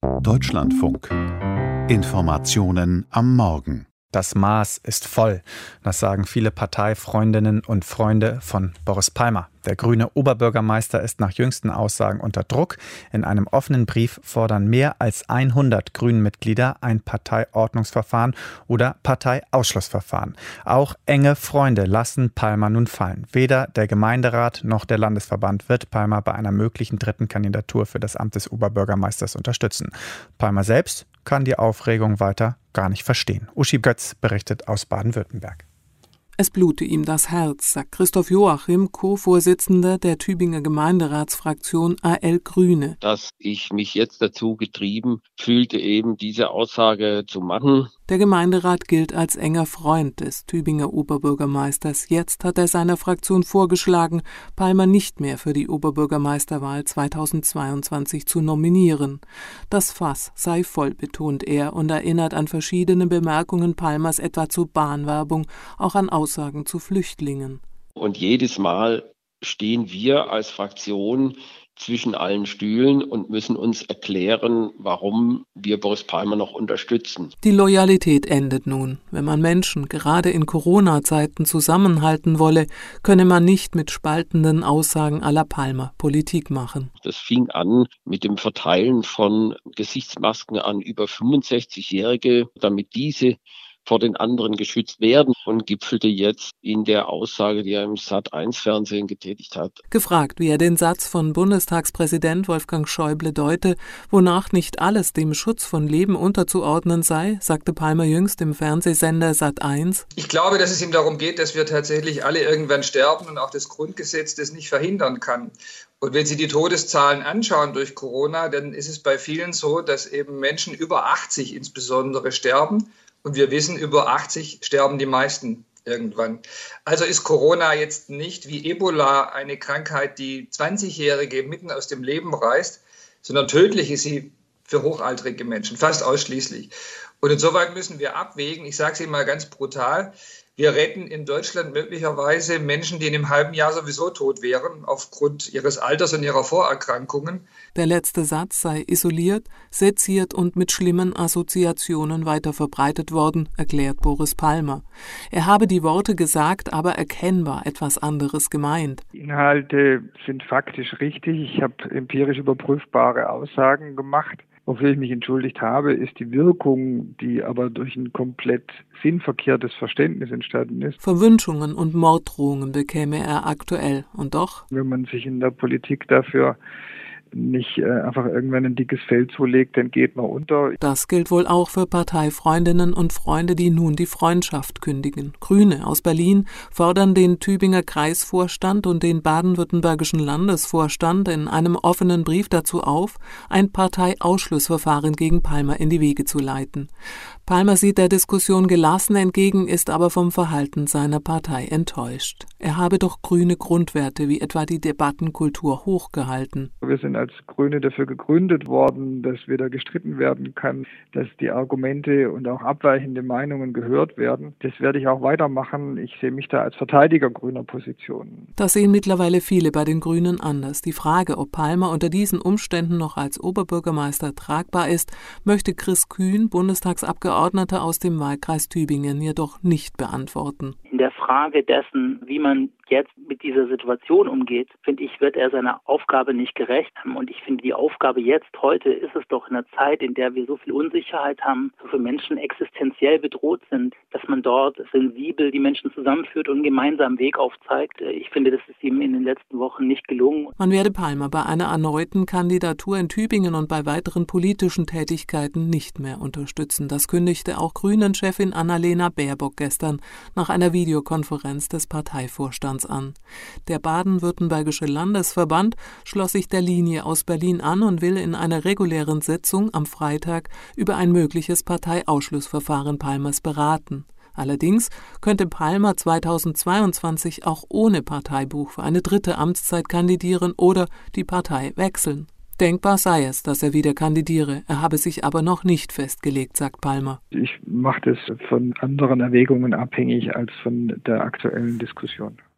Deutschlandfunk. Informationen am Morgen. Das Maß ist voll. Das sagen viele Parteifreundinnen und Freunde von Boris Palmer. Der grüne Oberbürgermeister ist nach jüngsten Aussagen unter Druck. In einem offenen Brief fordern mehr als 100 Grünen-Mitglieder ein Parteiordnungsverfahren oder Parteiausschlussverfahren. Auch enge Freunde lassen Palmer nun fallen. Weder der Gemeinderat noch der Landesverband wird Palmer bei einer möglichen dritten Kandidatur für das Amt des Oberbürgermeisters unterstützen. Palmer selbst kann die Aufregung weiter gar nicht verstehen. Uschi Götz berichtet aus Baden-Württemberg. Es blute ihm das Herz, sagt Christoph Joachim, Co-Vorsitzender der Tübinger Gemeinderatsfraktion AL Grüne. Dass ich mich jetzt dazu getrieben fühlte, eben diese Aussage zu machen. Der Gemeinderat gilt als enger Freund des Tübinger Oberbürgermeisters. Jetzt hat er seiner Fraktion vorgeschlagen, Palmer nicht mehr für die Oberbürgermeisterwahl 2022 zu nominieren. Das Fass sei voll, betont er und erinnert an verschiedene Bemerkungen Palmers etwa zur Bahnwerbung, auch an Aussagen zu Flüchtlingen. Und jedes Mal stehen wir als Fraktion zwischen allen Stühlen und müssen uns erklären, warum wir Boris Palmer noch unterstützen. Die Loyalität endet nun. Wenn man Menschen gerade in Corona-Zeiten zusammenhalten wolle, könne man nicht mit spaltenden Aussagen à la Palmer Politik machen. Das fing an mit dem Verteilen von Gesichtsmasken an über 65-Jährige, damit diese vor den anderen geschützt werden und gipfelte jetzt in der Aussage, die er im Sat.1-Fernsehen getätigt hat. Gefragt, wie er den Satz von Bundestagspräsident Wolfgang Schäuble deute, wonach nicht alles dem Schutz von Leben unterzuordnen sei, sagte Palmer jüngst im Fernsehsender Sat.1: Ich glaube, dass es ihm darum geht, dass wir tatsächlich alle irgendwann sterben und auch das Grundgesetz das nicht verhindern kann. Und wenn Sie die Todeszahlen anschauen durch Corona, dann ist es bei vielen so, dass eben Menschen über 80 insbesondere sterben. Und wir wissen, über 80 sterben die meisten irgendwann. Also ist Corona jetzt nicht wie Ebola eine Krankheit, die 20-Jährige mitten aus dem Leben reißt, sondern tödlich ist sie für hochaltrige Menschen, fast ausschließlich. Und insoweit müssen wir abwägen, ich sage es Ihnen mal ganz brutal, wir retten in Deutschland möglicherweise Menschen, die in einem halben Jahr sowieso tot wären, aufgrund ihres Alters und ihrer Vorerkrankungen. Der letzte Satz sei isoliert, seziert und mit schlimmen Assoziationen weiter verbreitet worden, erklärt Boris Palmer. Er habe die Worte gesagt, aber erkennbar etwas anderes gemeint. Die Inhalte sind faktisch richtig. Ich habe empirisch überprüfbare Aussagen gemacht. Wofür ich mich entschuldigt habe, ist die Wirkung, die aber durch ein komplett sinnverkehrtes Verständnis entstanden ist. Verwünschungen und Morddrohungen bekäme er aktuell. Und doch, wenn man sich in der Politik dafür nicht einfach irgendwann ein dickes Fell zulegt, dann geht man unter. Das gilt wohl auch für Parteifreundinnen und Freunde, die nun die Freundschaft kündigen. Grüne aus Berlin fordern den Tübinger Kreisvorstand und den baden-württembergischen Landesvorstand in einem offenen Brief dazu auf, ein Parteiausschlussverfahren gegen Palmer in die Wege zu leiten. Palmer sieht der Diskussion gelassen entgegen, ist aber vom Verhalten seiner Partei enttäuscht. Er habe doch grüne Grundwerte wie etwa die Debattenkultur hochgehalten. Wir sind als Grüne dafür gegründet worden, dass wieder gestritten werden kann, dass die Argumente und auch abweichende Meinungen gehört werden. Das werde ich auch weitermachen. Ich sehe mich da als Verteidiger grüner Positionen. Das sehen mittlerweile viele bei den Grünen anders. Die Frage, ob Palmer unter diesen Umständen noch als Oberbürgermeister tragbar ist, möchte Chris Kühn, Bundestagsabgeordneter aus dem Wahlkreis Tübingen, jedoch nicht beantworten. In der Frage dessen, wie man jetzt mit dieser Situation umgeht, finde ich, wird er seiner Aufgabe nicht gerecht. Und ich finde, die Aufgabe jetzt, heute, ist es doch in einer Zeit, in der wir so viel Unsicherheit haben, so viele Menschen existenziell bedroht sind, dass man dort sensibel die Menschen zusammenführt und einen gemeinsamen Weg aufzeigt. Ich finde, das ist ihm in den letzten Wochen nicht gelungen. Man werde Palmer bei einer erneuten Kandidatur in Tübingen und bei weiteren politischen Tätigkeiten nicht mehr unterstützen. Das kündigte auch Grünen-Chefin Annalena Baerbock gestern nach einer Videokonferenz des Parteivorstands an. Der baden-württembergische Landesverband schloss sich der Linie aus Berlin an und will in einer regulären Sitzung am Freitag über ein mögliches Parteiausschlussverfahren Palmers beraten. Allerdings könnte Palmer 2022 auch ohne Parteibuch für eine dritte Amtszeit kandidieren oder die Partei wechseln. Denkbar sei es, dass er wieder kandidiere. Er habe sich aber noch nicht festgelegt, sagt Palmer. Ich mache das von anderen Erwägungen abhängig als von der aktuellen Diskussion.